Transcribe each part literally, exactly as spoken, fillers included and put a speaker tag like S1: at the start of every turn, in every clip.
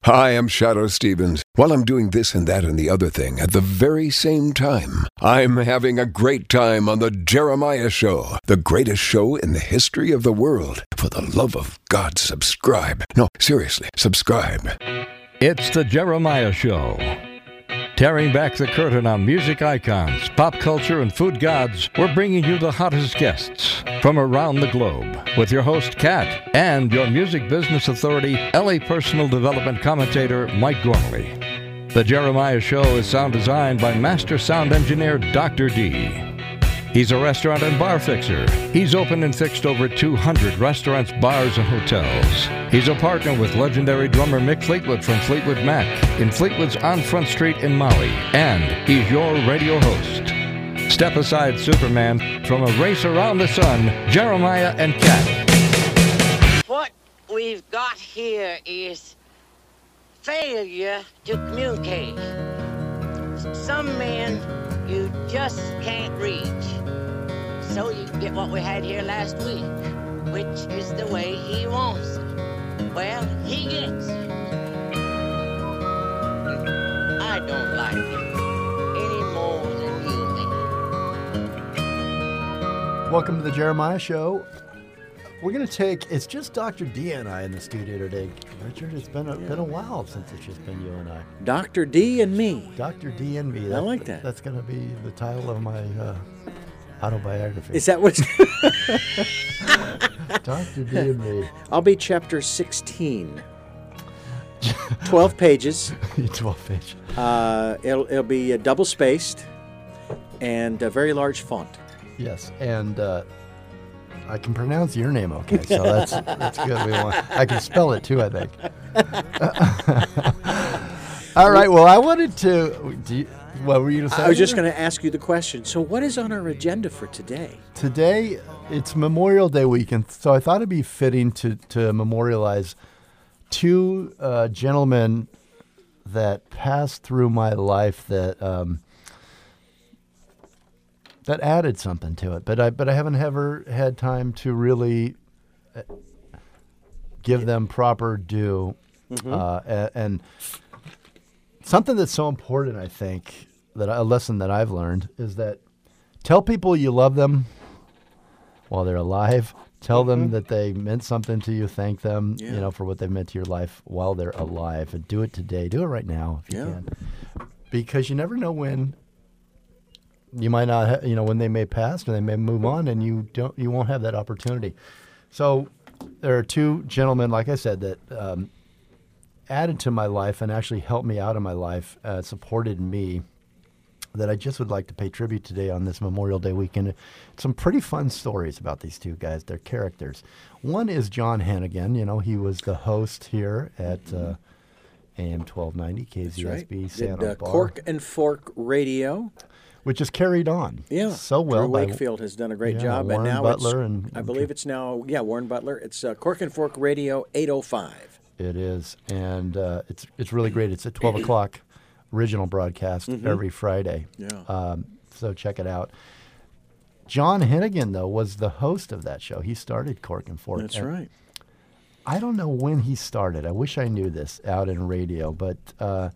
S1: Hi, I'm Shadow Stevens. While I'm doing this and that and the other thing at the very same time, I'm having a great time on The Jeremiah Show, the greatest show in the history of the world. For the love of God, subscribe. No, seriously, subscribe.
S2: It's The Jeremiah Show. Tearing back the curtain on music icons, pop culture, and food gods, we're bringing you the hottest guests from around the globe with your host, Kat, and your music business authority, L A personal development commentator, Mike Gormley. The Jeremiah Show is sound designed by master sound engineer Doctor D. He's a restaurant and bar fixer. He's opened and fixed over two hundred restaurants, bars, and hotels. He's a partner with legendary drummer Mick Fleetwood from Fleetwood Mac in Fleetwood's on Front Street in Maui. And he's your radio host. Step aside, Superman, from a race around the sun, Jeremiah and Kat.
S3: What we've got here is failure to communicate. Some men you just can't reach. So you get what we had here last week, which is the way he wants it. Well, he gets it. I don't like it any more than you do.
S4: Welcome to the Jeremiah Show. We're going to take, it's just Doctor D and I in the studio today. Richard, it's been a, yeah. been a while since it's just been you and I.
S5: Doctor D and me.
S4: Doctor D and me. That,
S5: I like that.
S4: That's going to be the title of my uh, autobiography.
S5: Is that what it's
S4: Doctor D and me.
S5: I'll be chapter sixteen. twelve pages.
S4: twelve pages.
S5: Uh, it'll, it'll be uh, double-spaced and a very large font.
S4: Yes, and uh, I can pronounce your name okay, so that's that's good. We want, I can spell it too, I think. All right, well, I wanted to... Do you, what were you going to say?
S5: I was just going to ask you the question. So what is on our agenda for today?
S4: Today, it's Memorial Day weekend, so I thought it'd be fitting to, to memorialize two uh, gentlemen that passed through my life that um, that added something to it. But I but I haven't ever had time to really give them proper due. Mm-hmm. uh, and, and something that's so important, I think, that a lesson that I've learned is that tell people you love them while they're alive. Tell mm-hmm. them that they meant something to you. Thank them, yeah. you know, for what they meant to your life while they're alive. And do it today. Do it right now if you yeah. can, because you never know when you might not, ha- you know, when they may pass or they may move on, and you don't, you won't have that opportunity. So there are two gentlemen, like I said, that um, added to my life and actually helped me out in my life, uh, supported me, that I just would like to pay tribute today on this Memorial Day weekend. Some pretty fun stories about these two guys, their characters. One is John Hennigan. You know, he was the host here at uh, A M twelve ninety, K Z S B,
S5: right.
S4: Santa
S5: Did, uh,
S4: Barbara.
S5: Cork and Fork Radio.
S4: Which is carried on
S5: yeah.
S4: so well.
S5: Drew Wakefield has done a great
S4: yeah,
S5: job.
S4: Warren
S5: and now
S4: Butler
S5: it's,
S4: and
S5: I believe it's now, yeah, Warren Butler. It's uh, Cork and Fork Radio eight oh five.
S4: It is, and uh, it's it's really great. It's at twelve o'clock. Original broadcast mm-hmm. every Friday.
S5: Yeah.
S4: Um, so check it out. John Hennigan, though, was the host of that show. He started Cork and Fork.
S5: That's
S4: and
S5: right.
S4: I don't know when he started. I wish I knew this out in radio, but uh,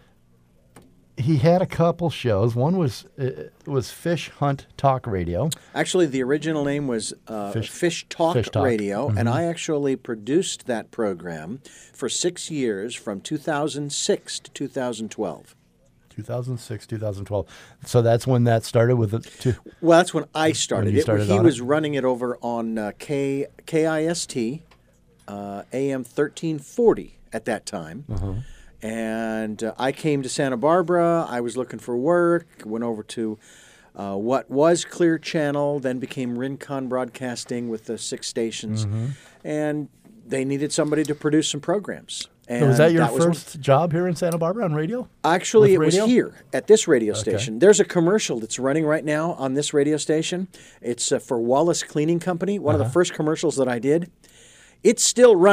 S4: he had a couple shows. One was uh, was Fish Hunt Talk Radio.
S5: Actually, the original name was uh, Fish, Fish, Talk
S4: Fish Talk
S5: Radio,
S4: mm-hmm.
S5: and I actually produced that program for six years, from two thousand six to two thousand twelve.
S4: two thousand six, two thousand twelve. So that's when that started with the two.
S5: Well, that's when I started.
S4: When you started
S5: it, he
S4: on
S5: was
S4: it?
S5: running it over on uh, K K I S T, uh, A M thirteen forty at that time.
S4: Uh-huh.
S5: And uh, I came to Santa Barbara. I was looking for work. Went over to uh, what was Clear Channel, then became Rincon Broadcasting with the six stations.
S4: Mm-hmm.
S5: And they needed somebody to produce some programs. And
S4: so was that your
S5: that
S4: first
S5: was
S4: job here in Santa Barbara on radio?
S5: Actually, it
S4: radio?
S5: was here at this radio
S4: Okay.
S5: station. There's a commercial that's running right now on this radio station. It's uh, for Wallace Cleaning Company, one
S4: uh-huh.
S5: of the first commercials that I did. It's still running.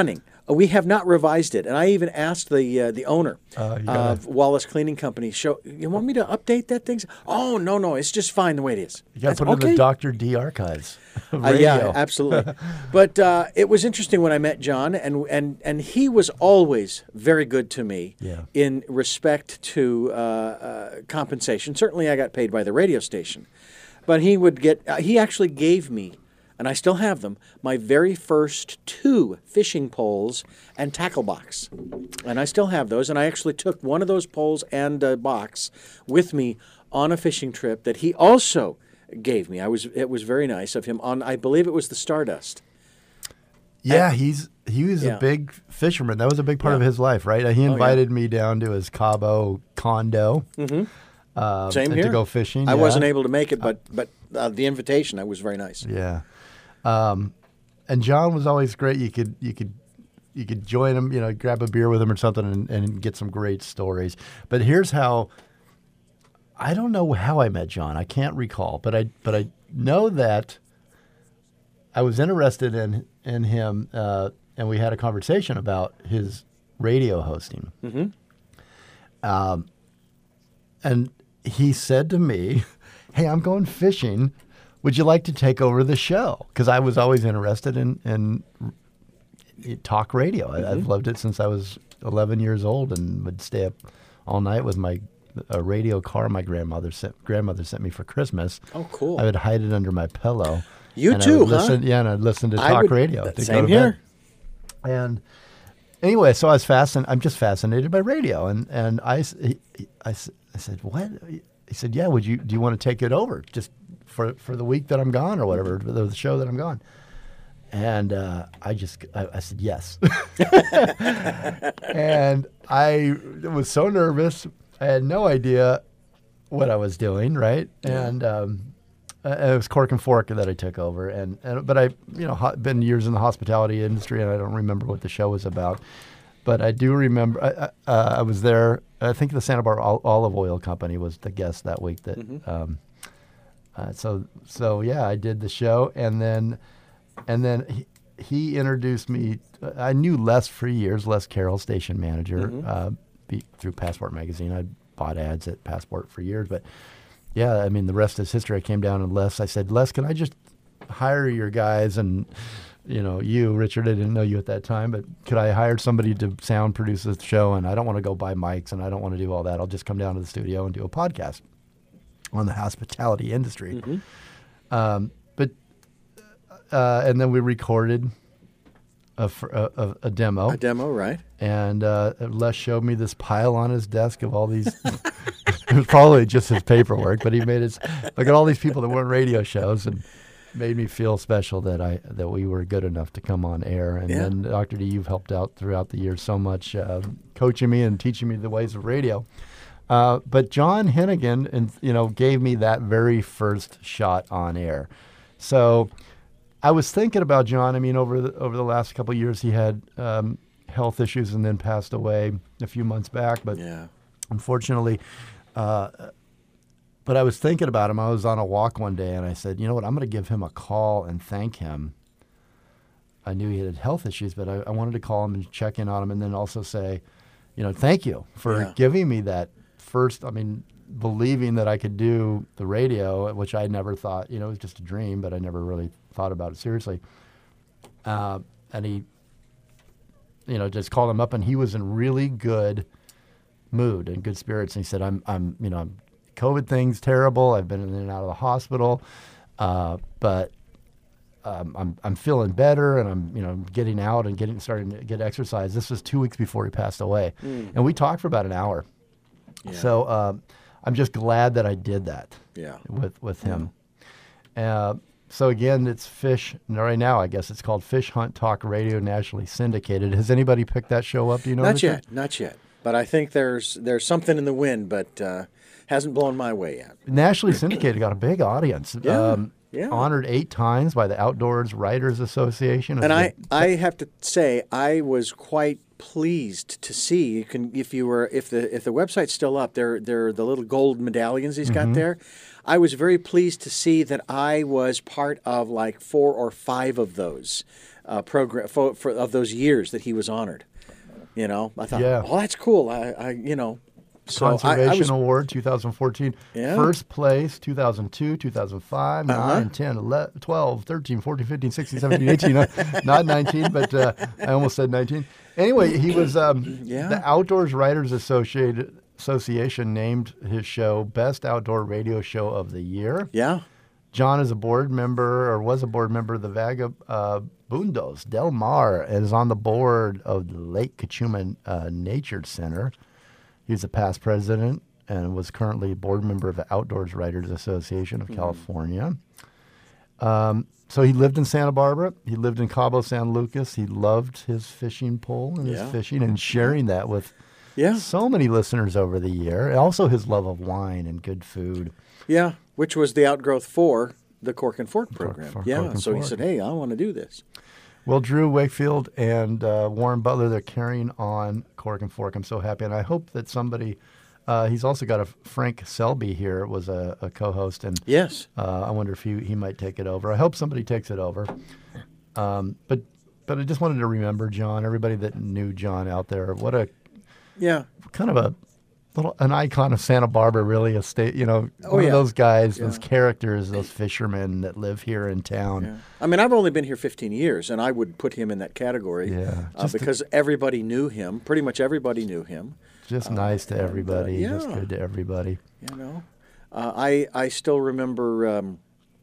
S5: Uh, We have not revised it, and I even asked the uh, the owner
S4: Uh, you gotta-
S5: of Wallace Cleaning Company. Show you want me to update that thing? Oh no, no, it's just fine the way it is.
S4: You got
S5: That's
S4: to put it in
S5: okay.
S4: the Doctor D archives. of
S5: Uh, yeah,
S4: radio.
S5: absolutely. But uh, it was interesting when I met John, and and and he was always very good to me
S4: Yeah.
S5: in respect to uh, uh, compensation. Certainly, I got paid by the radio station, but he would get. Uh, he actually gave me, and I still have them, my very first two fishing poles and tackle box, and I still have those. And I actually took one of those poles and a box with me on a fishing trip that he also gave me. I was it was very nice of him on, I believe it was the Stardust.
S4: Yeah, he's he was
S5: Yeah.
S4: a big fisherman. That was a big part of
S5: Yeah.
S4: his life, right? He
S5: yeah.
S4: invited me down to his Cabo condo. Mm-hmm. Uh,
S5: Same
S4: and
S5: here.
S4: to go fishing.
S5: I
S4: yeah.
S5: wasn't able to make it, but but uh, the invitation, I was very nice.
S4: Yeah, um, and John was always great. You could you could you could join him, you know, grab a beer with him or something, and, and get some great stories. But here's how. I don't know how I met John. I can't recall, but I but I know that I was interested in in him, uh, and we had a conversation about his radio hosting. Mm-hmm. Um, and he said to me, "Hey, I'm going fishing. Would you like to take over the show?" Because I was always interested in in talk radio. I, I've loved it since I was eleven years old, and would stay up all night with my a radio car my grandmother sent grandmother sent me for Christmas.
S5: Oh, cool.
S4: I would hide it under my pillow.
S5: You
S4: and I
S5: too,
S4: would
S5: huh?
S4: listen, Yeah, and I'd listen to
S5: I
S4: talk
S5: would-
S4: radio.
S5: that-
S4: to
S5: same
S4: go to
S5: here.
S4: bed. And anyway, so I was fascinated. I'm just fascinated by radio, and and I, s- he- he- I, s- I said, what? He said, yeah. Would you do you want to take it over just for for the week that I'm gone or whatever, for the show that I'm gone? And uh, I just I, I said yes. And I was so nervous. I had no idea what I was doing, right? And um, uh, it was Cork and Fork that I took over, and, and but I, you know, ho- been years in the hospitality industry, and I don't remember what the show was about, but I do remember I, I, uh, I was there. I think the Santa Barbara Ol- Olive Oil Company was the guest that week. That um, uh, so so yeah, I did the show, and then and then he, he introduced me. I knew Les for years, Les Carroll, station manager, uh, be, through Passport Magazine. I bought ads at Passport for years, but yeah, I mean, the rest is history. I came down and Les, I said, Les, can I just hire your guys? And, you know, you, Richard, I didn't know you at that time, but could I hire somebody to sound produce the show? And I don't want to go buy mics, and I don't want to do all that. I'll just come down to the studio and do a podcast on the hospitality industry. Um, but, uh, and then we recorded a, fr- a, a, a demo.
S5: A demo, right?
S4: And uh, Les showed me this pile on his desk of all these. It was probably just his paperwork, but he made his look at all these people that weren't radio shows, and made me feel special that I that we were good enough to come on air. And
S5: Yeah.
S4: then Doctor D, you've helped out throughout the years so much, uh, coaching me and teaching me the ways of radio. Uh, but John Hennigan, and you know, gave me that very first shot on air. So I was thinking about John. I mean, over the, over the last couple of years, he had um, health issues and then passed away a few months back. But
S5: Yeah.
S4: unfortunately, uh, but I was thinking about him. I was on a walk one day, and I said, you know what? I'm going to give him a call and thank him. I knew he had health issues, but I, I wanted to call him and check in on him, and then also say, you know, thank you for
S5: Yeah.
S4: giving me that first. I mean, believing that I could do the radio, which I never thought, you know, it was just a dream, but I never really thought about it seriously. Uh, and he, you know, just called him up, and he was in really good mood and good spirits. And he said, I'm, I'm, you know, I'm, COVID thing's terrible. I've been in and out of the hospital, uh, but um, I'm, I'm feeling better, and I'm, you know, getting out and getting, starting to get exercise. This was two weeks before he passed away. And we talked for about an hour. So um, I'm just glad that I did that
S5: Yeah.
S4: with, with him. Uh, so again, it's Fish, right now I guess it's called Fish Hunt Talk Radio, nationally syndicated. Has anybody picked that show up? Do you know?
S5: Not
S4: Richard?
S5: yet, not yet. But I think there's there's something in the wind, but uh, hasn't blown my way yet.
S4: Nationally syndicated, got a big audience. Um,
S5: Yeah, yeah.
S4: Honored eight times by the Outdoors Writers Association.
S5: And I,
S4: It's
S5: I have to say I was quite pleased to see. You can if you were if the if the website's still up, there there are the little gold medallions he's got there. I was very pleased to see that I was part of like four or five of those. uh, program for, for of those years that he was honored. You know, I thought,
S4: Yeah.
S5: oh, that's cool. I, I you know, so I,
S4: Conservation
S5: I was
S4: Award twenty fourteen.
S5: Yeah.
S4: First place two thousand two, two thousand five,
S5: Uh-huh.
S4: nine, ten, eleven, twelve, thirteen, fourteen, fifteen, sixteen, seventeen, eighteen. not, not nineteen, but uh, I almost said nineteen. Anyway, he was um,
S5: Yeah.
S4: the Outdoors Writers Associated, Association named his show Best Outdoor Radio Show of the Year.
S5: yeah.
S4: John is a board member, or was a board member of the Vagabundos Del Mar, and is on the board of the Lake Cachuma uh, Nature Center. He's a past president and was currently a board member of the Outdoors Writers Association of California. Um, so he lived in Santa Barbara. He lived in Cabo San Lucas. He loved his fishing pole and
S5: Yeah.
S4: his fishing and sharing that with
S5: Yeah.
S4: so many listeners over the year. And also his love of wine and good food.
S5: Yeah, which was the outgrowth for the Cork and Fork program.
S4: for
S5: yeah,
S4: Cork and
S5: so he
S4: Fork.
S5: said, hey, I want to do this.
S4: Well, Drew Wakefield and uh, Warren Butler, they're carrying on Cork and Fork. I'm so happy. And I hope that somebody, uh, he's also got a Frank Selby here, was a, a co-host. And
S5: Yes.
S4: uh, I wonder if he, he might take it over. I hope somebody takes it over. Um, but but I just wanted to remember John, everybody that knew John out there. What a
S5: Yeah.
S4: kind of a little, an icon of Santa Barbara, really, a state, you know,
S5: Oh,
S4: one
S5: yeah.
S4: of those guys, those
S5: Yeah.
S4: characters, those fishermen that live here in town.
S5: Yeah. I mean, I've only been here fifteen years, and I would put him in that category.
S4: Yeah,
S5: Uh,
S4: just to-
S5: because everybody knew him. Pretty much everybody knew him.
S4: Just nice to everybody,
S5: uh,
S4: just
S5: yeah.
S4: good to everybody.
S5: You know, uh, I I still remember um,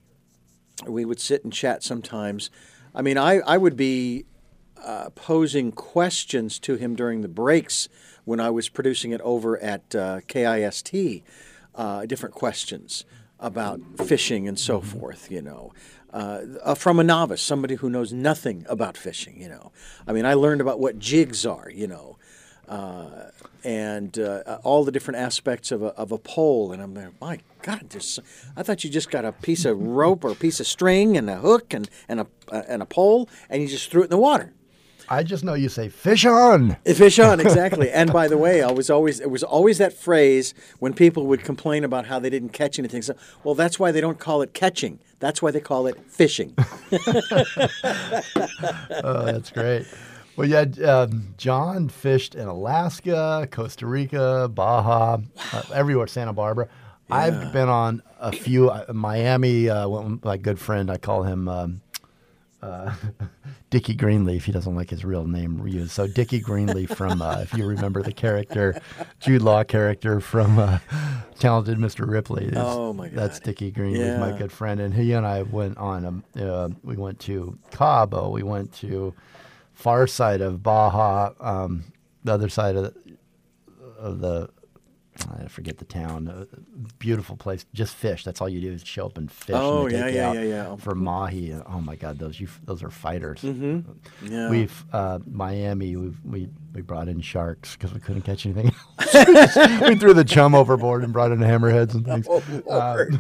S5: we would sit and chat sometimes. I mean, I I would be uh, posing questions to him during the breaks when I was producing it over at uh, K I S T, uh, different questions about fishing and so forth. You know. Uh, uh, from a novice, somebody who knows nothing about fishing, you know. I mean, I learned about what jigs are, you know, uh, and uh, all the different aspects of a, of a pole. And I'm there, my God, there's, I thought you just got a piece of rope or a piece of string and a hook and, and, a, uh, and a pole, and you just threw it in the water.
S4: I just know you say fish on.
S5: Fish on, exactly. And by the way, I was always it was always that phrase when people would complain about how they didn't catch anything. So, well, that's why they don't call it catching. That's why they call it fishing.
S4: Oh, that's great. Well, yeah, um, John fished in Alaska, Costa Rica, Baja, uh, everywhere, Santa Barbara. I've been on a few, uh, Miami, uh, one- my good friend, I call him um, uh, Dickie Greenleaf. He doesn't like his real name used. So Dickie Greenleaf from, uh, if you remember the character, Jude Law character from uh, Talented Mister Ripley. is-
S5: Oh, my
S4: That's
S5: God.
S4: Dickie Greenleaf, my
S5: Yeah.
S4: good friend. And he and I went on, um, uh, we went to Cabo, we went to far side of Baja, um, the other side of the, of the, I forget the town. Uh, beautiful place. Just fish. That's all you do is show up and fish.
S5: Oh,
S4: and they
S5: yeah,
S4: take
S5: yeah,
S4: out
S5: yeah, yeah.
S4: For mahi. Oh my God, those you those are fighters.
S5: Mm-hmm. Yeah.
S4: We've uh, Miami. We've, we we brought in sharks because we couldn't catch anything else. We threw the chum overboard and brought in hammerheads and things.
S5: Oh, Lord.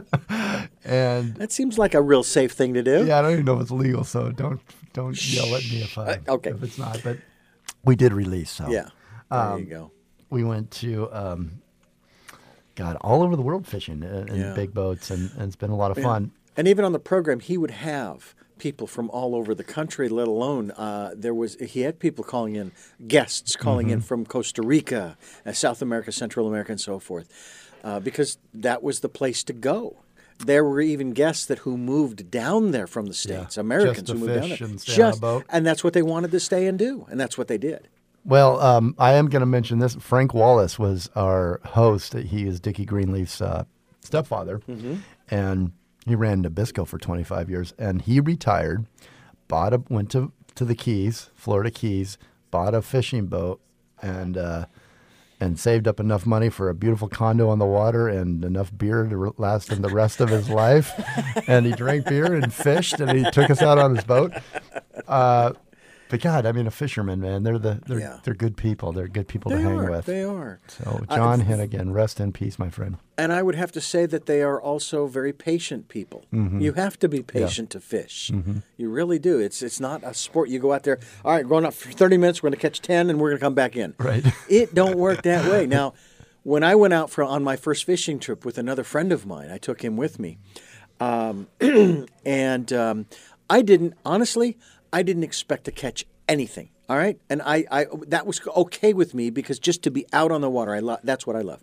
S4: And
S5: That seems like a real safe thing to do.
S4: yeah, I don't even know if it's legal, so don't don't yell at me if I
S5: Uh, okay.
S4: if it's not. But we did release. So
S5: Yeah. There
S4: Um,
S5: you go.
S4: we went to um, God all over the world fishing in, in
S5: Yeah.
S4: big boats, and, and it's been a lot of fun.
S5: And even on the program, he would have people from all over the country, let alone uh, there was he had people calling in, guests calling
S4: Mm-hmm.
S5: in from Costa Rica, uh, South America, Central America, and so forth, uh, because that was the place to go. There were even guests that who moved down there from the States,
S4: just
S5: Americans
S4: to
S5: who moved down
S4: fish
S5: there.
S4: and stay on a boat.
S5: And that's what they wanted to stay and do, and that's what they did.
S4: Well, um, I am going to mention this. Frank Wallace was our host. He is Dickie Greenleaf's uh, stepfather,
S5: Mm-hmm.
S4: and he ran Nabisco for twenty-five years. And he retired, bought a went to to the Keys, Florida Keys, bought a fishing boat, and uh, and saved up enough money for a beautiful condo on the water and enough beer to re- last him the rest of his life. And he drank beer and fished, and he took us out on his boat. Uh, But God, I mean, a fisherman, man, they're the they're
S5: Yeah.
S4: they're good people. They're good people
S5: They
S4: to hang
S5: are.
S4: with.
S5: They are.
S4: So,
S5: I-
S4: John Hennigan, rest in peace, my friend.
S5: And I would have to say that they are also very patient people.
S4: Mm-hmm.
S5: You have to be patient to fish. You really do. It's it's not a sport. You go out there, all right, going up for thirty minutes, we're going to catch ten, and we're going to come back in.
S4: Right.
S5: It don't work that way. Now, when I went out for on my first fishing trip with another friend of mine, I took him with me, um, and um, I didn't honestly. I didn't expect to catch anything. All right, and I, I that was okay with me because just to be out on the water, I lo- that's what I love.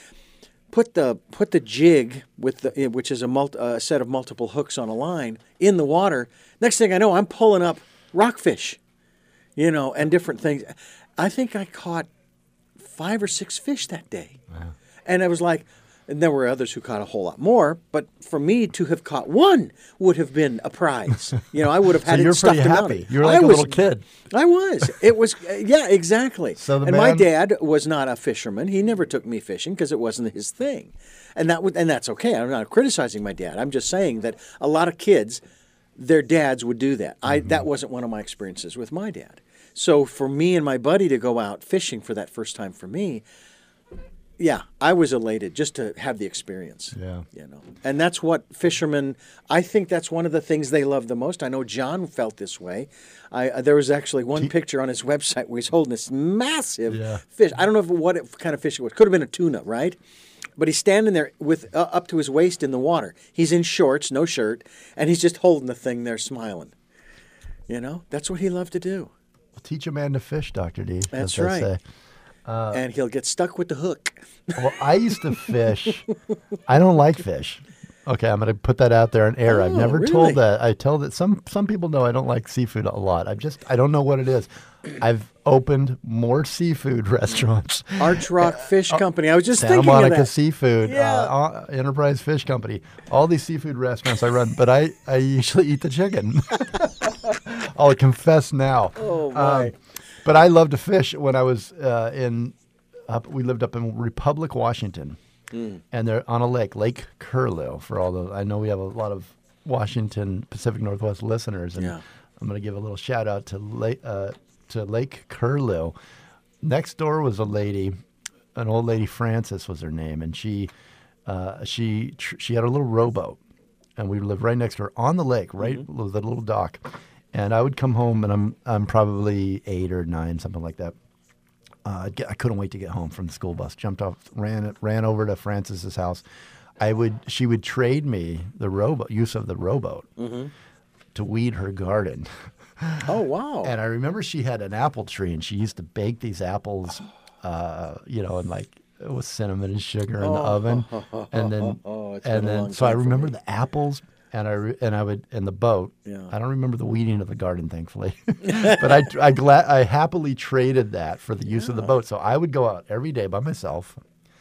S5: Put the put the jig with the which is a multi, uh, set of multiple hooks on a line in the water. Next thing I know, I'm pulling up rockfish, you know, and different things. I think I caught five or six fish that day, wow. And I was like. And there were others who caught a whole lot more, but for me to have caught one would have been a prize. You know, I would have had
S4: so
S5: it
S4: you're
S5: stuffed
S4: pretty
S5: in
S4: happy. You're like
S5: I
S4: a
S5: was,
S4: little kid.
S5: I was. It was, yeah, exactly.
S4: So the
S5: and
S4: man,
S5: my dad was not a fisherman. He never took me fishing because it wasn't his thing, and that would, and that's okay. I'm not criticizing my dad. I'm just saying that a lot of kids, their dads would do that. I mm-hmm. that wasn't one of my experiences with my dad. So for me and my buddy to go out fishing for that first time for me. Yeah, I was elated just to have the experience.
S4: Yeah.
S5: You know. And that's what fishermen, I think that's one of the things they love the most. I know John felt this way. I uh, there was actually one picture on his website where he's holding this massive
S4: yeah.
S5: fish. I don't know if, what it, kind of fish it was. Could have been a tuna, right? But he's standing there with uh, up to his waist in the water. He's in shorts, no shirt, and he's just holding the thing there smiling. You know, that's what he loved to do.
S4: Well, teach a man to fish, Doctor D.
S5: That's right. Uh, and he'll get stuck with the hook.
S4: Well, I used to fish. I don't like fish. Okay, I'm going to put that out there in air.
S5: Oh,
S4: I've never
S5: really?
S4: told that. I tell that some some people know I don't like seafood a lot. I just I don't know what it is. I've opened more seafood restaurants.
S5: Arch Rock Fish Company. I was just
S4: Santa
S5: thinking
S4: Monica
S5: of that.
S4: Seafood,
S5: Yeah.
S4: uh, Enterprise Fish Company. All these seafood restaurants I run, but I, I usually eat the chicken. I'll confess now.
S5: Oh my.
S4: Um, But I love to fish. When I was uh, in, up, we lived up in Republic, Washington, mm. and they're on a lake, Lake Curlew. For all those, I know we have a lot of Washington Pacific Northwest listeners, and
S5: yeah.
S4: I'm going to give a little shout out to Lake uh, to Lake Curlew. Next door was a lady, an old lady, Frances was her name, and she uh, she tr- she had a little rowboat, and we lived right next to her on the lake, right mm-hmm. with a little dock. And I would come home, and I'm I'm probably eight or nine, something like that. Uh, I'd get, I couldn't wait to get home from the school bus. Jumped off, ran ran over to Frances's house. I would she would trade me the rowboat use of the rowboat
S5: mm-hmm.
S4: to weed her garden.
S5: Oh wow!
S4: And I remember she had an apple tree, and she used to bake these apples, uh, you know, and like with cinnamon and sugar in the
S5: oh,
S4: oven,
S5: oh, oh,
S4: and then
S5: oh, oh, it's
S4: and
S5: been a
S4: then
S5: long
S4: so I
S5: time for
S4: remember
S5: me.
S4: the apples. And I re- and I would and the boat.
S5: Yeah.
S4: I don't remember the weeding of the garden, thankfully, but I I glad I happily traded that for the use
S5: yeah.
S4: of the boat. So I would go out every day by myself,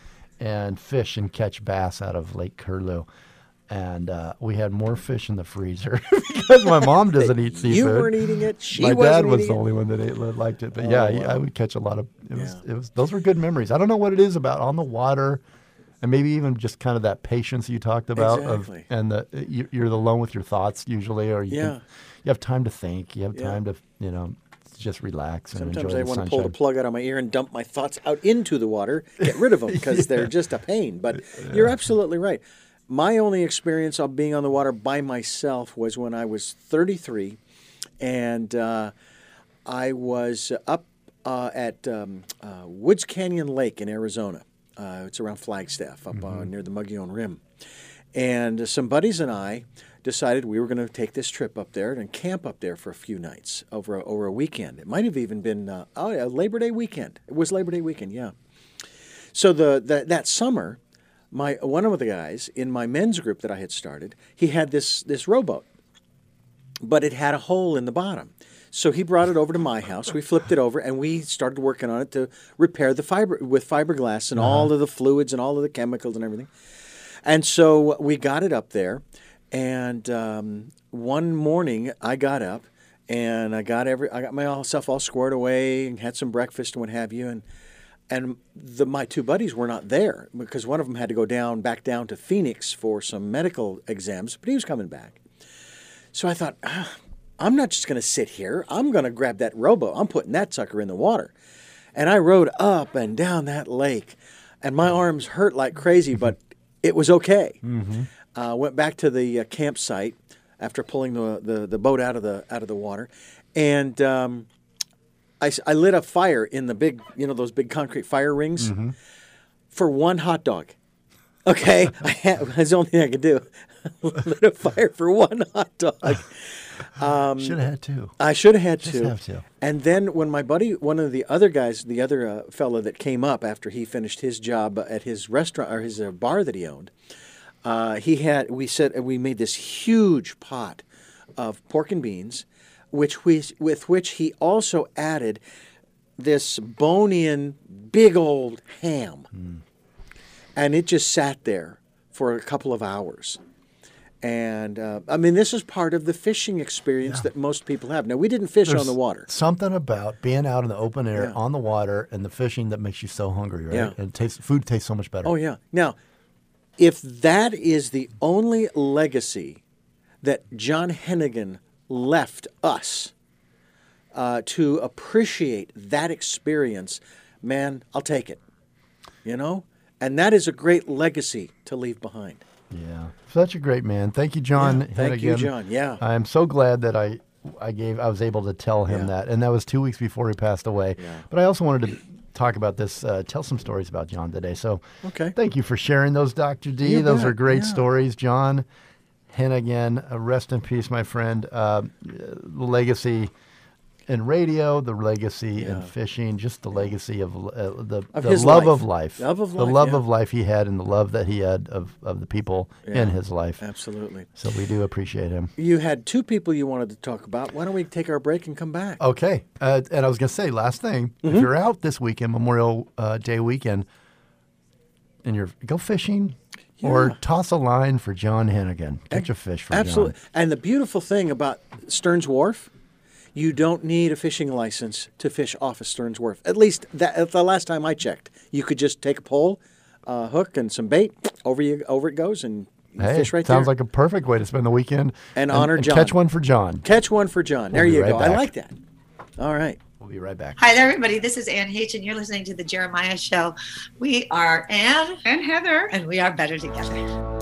S4: and fish and catch bass out of Lake Curlew, and uh, we had more fish in the freezer because my mom doesn't eat seafood.
S5: You weren't eating it. She
S4: my
S5: wasn't
S4: dad was
S5: eating
S4: the
S5: it?
S4: only one that ate, liked it. But
S5: Oh,
S4: yeah,
S5: wow.
S4: I would catch a lot of. It was
S5: Yeah.
S4: it was those were good memories. I don't know what it is about on the water. And maybe even just kind of that patience you talked about,
S5: Exactly.
S4: of, and the you- you're alone with your thoughts usually, or you
S5: Yeah.
S4: can, you have time to think, you have
S5: Yeah.
S4: time to you know just relax and
S5: Sometimes
S4: enjoy
S5: I
S4: the
S5: want to
S4: sunshine.
S5: pull the plug out of my ear and dump my thoughts out into the water, get rid of them because they're just a pain. But you're absolutely right. My only experience of being on the water by myself was when I was thirty-three, and uh, I was up uh, at um, uh, Woods Canyon Lake in Arizona. Uh, it's around Flagstaff, up
S4: Mm-hmm.
S5: uh, near the Mogollon Rim. And uh, some buddies and I decided we were going to take this trip up there and camp up there for a few nights over a, over a weekend. It might have even been uh, oh yeah, Labor Day weekend. It was Labor Day weekend, yeah. So the, the that summer, my one of the guys in my men's group that I had started, he had this this rowboat, but it had a hole in the bottom. So he brought it over to my house. We flipped it over, and we started working on it to repair the fiber with fiberglass and uh-huh. all of the fluids and all of the chemicals and everything. And so we got it up there, and um, one morning I got up and I got every I got myself all squared away and had some breakfast and what have you, and and the my two buddies were not there because one of them had to go down back down to Phoenix for some medical exams, but he was coming back. So I thought, ah, I'm not just going to sit here. I'm going to grab that rowboat. I'm putting that sucker in the water. And I rowed up and down that lake, and my arms hurt like crazy, but it was okay.
S4: Mm-hmm.
S5: Uh, went back to the uh, campsite after pulling the, the the boat out of the out of the water, and um, I, I lit a fire in the big, you know, those big concrete fire rings
S4: Mm-hmm.
S5: for one hot dog. Okay, I had, that's the only thing I could do. Lit a fire for one hot dog. Um,
S4: Should have had two.
S5: I should have had
S4: Just
S5: two.
S4: have to.
S5: And then when my buddy, one of the other guys, the other uh, fella that came up after he finished his job at his restaurant or his uh, bar that he owned, uh, he had we said we made this huge pot of pork and beans, which we with which he also added this bone-in big old ham, mm. and it just sat there for a couple of hours. And, uh, I mean, this is part of the fishing experience yeah. that most people have. Now, we didn't fish
S4: There's
S5: on the water.
S4: Something about being out in the open air,
S5: Yeah.
S4: on the water, and the fishing that makes you so hungry, right?
S5: Yeah.
S4: And it tastes, food tastes so much better.
S5: Oh, yeah. Now, if that is the only legacy that John Hennigan left us uh, to appreciate that experience, man, I'll take it. You know? And that is a great legacy to leave behind.
S4: Yeah, such a great man. Thank you, John.
S5: Yeah, thank you,
S4: Hennigan.
S5: John. Yeah,
S4: I am so glad that I, I gave, I was able to tell him
S5: Yeah.
S4: that, and that was two weeks before he passed away.
S5: Yeah.
S4: But I also wanted to talk about this, uh, tell some stories about John today. So,
S5: Okay.
S4: thank you for sharing those, Doctor D.
S5: You
S4: those
S5: bet,
S4: are great
S5: yeah.
S4: stories, John Hennigan. Uh, rest in peace, my friend. Uh, the legacy in radio, the legacy in
S5: Yeah.
S4: fishing, just the legacy of uh, the,
S5: Of
S4: the
S5: his
S4: love
S5: life.
S4: of life,
S5: Love of
S4: the
S5: life,
S4: love
S5: yeah.
S4: of life he had, and the love that he had of, of the people
S5: Yeah.
S4: in his life.
S5: Absolutely.
S4: So we do appreciate him.
S5: You had two people you wanted to talk about. Why don't we take our break and come back?
S4: Okay, uh, and I was going to say, last thing,
S5: Mm-hmm.
S4: if you're out this weekend, Memorial uh, Day weekend, and you're go fishing or
S5: Yeah.
S4: toss a line for John Hennigan, catch a fish for
S5: Absolutely.
S4: John.
S5: And the beautiful thing about Stearns Wharf, you don't need a fishing license to fish off of Stearns Wharf. At least that, the last time I checked, you could just take a pole, uh, hook, and some bait. Over you, over it goes, and you
S4: Hey,
S5: fish right
S4: sounds
S5: there.
S4: like a perfect way to spend the weekend
S5: And honor John.
S4: Catch one for John.
S5: Catch one for John. There
S4: We'll be
S5: you
S4: right
S5: go. I
S4: back.
S5: like that. All right.
S4: We'll be right back.
S6: Hi there, everybody. This is Ann H., and you're listening to The Jeremiah Show. We are Ann
S7: And Heather.
S6: and we are better together.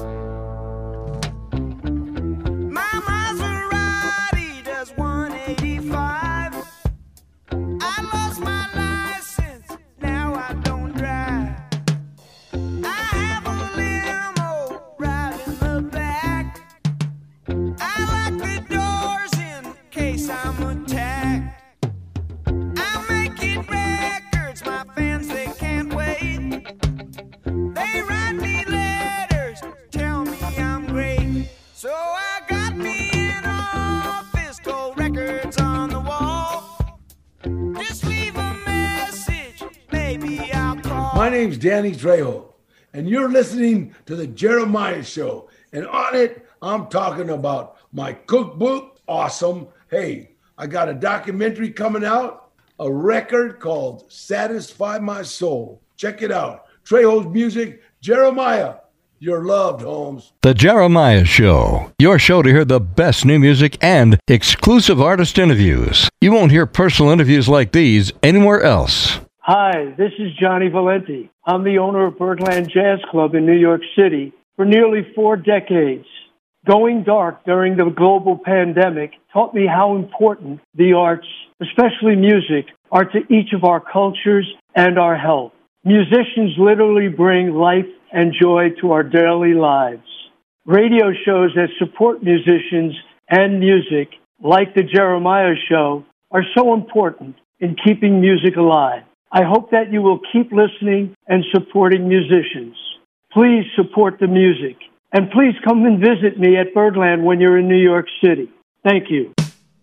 S8: My Maserati does one eighty-five. I lost my license, now I don't drive. I have a limo right in the back. I lock the doors in case I'm attacked. I'm making records, my fans, they can't wait. They write me letters, tell me I'm great. So I got me an office, gold records on the wall. Just leave a message, maybe I'll call.
S9: My name's Danny Trejo, and you're listening to The Jeremiah Show. And on it, I'm talking about my cookbook. Awesome. Hey, I got a documentary coming out, a record called Satisfy My Soul. Check it out. Trejo's Music, Jeremiah. You're loved, Holmes.
S2: The Jeremiah Show, your show to hear the best new music and exclusive artist interviews. You won't hear personal interviews like these anywhere else.
S10: Hi, this is Johnny Valenti. I'm the owner of Birdland Jazz Club in New York City for nearly four decades. Going dark during the global pandemic taught me how important the arts, especially music, are to each of our cultures and our health. Musicians literally bring life and joy to our daily lives. Radio shows that support musicians and music, like The Jeremiah Show, are so important in keeping music alive. I hope that you will keep listening and supporting musicians. Please support the music. And please come and visit me at Birdland when you're in New York City. Thank you.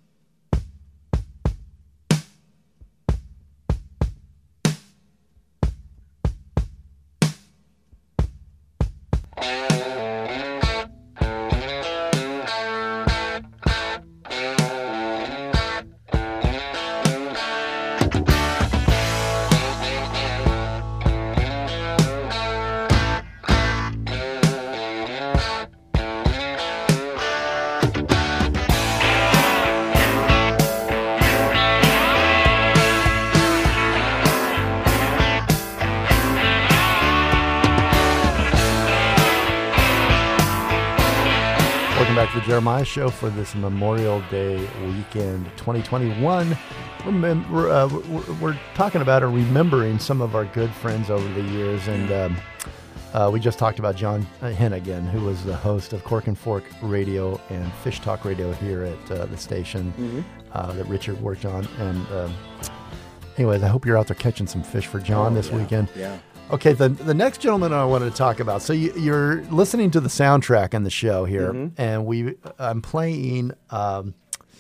S4: Welcome back to the Jeremiah Show for this Memorial Day weekend twenty twenty-one. We're, mem- we're, uh, we're, we're talking about and remembering some of our good friends over the years. And um, Uh, we just talked about John Hennigan, who was the host of Cork and Fork Radio and Fish Talk Radio here at uh, the station
S5: Mm-hmm.
S4: uh, that Richard worked on. And um, anyways, I hope you're out there catching some fish for John
S5: Oh,
S4: this
S5: yeah,
S4: weekend.
S5: Yeah.
S4: Okay, the the next gentleman I wanted to talk about. So you, you're listening to the soundtrack in the show here,
S5: Mm-hmm.
S4: and we I'm playing um,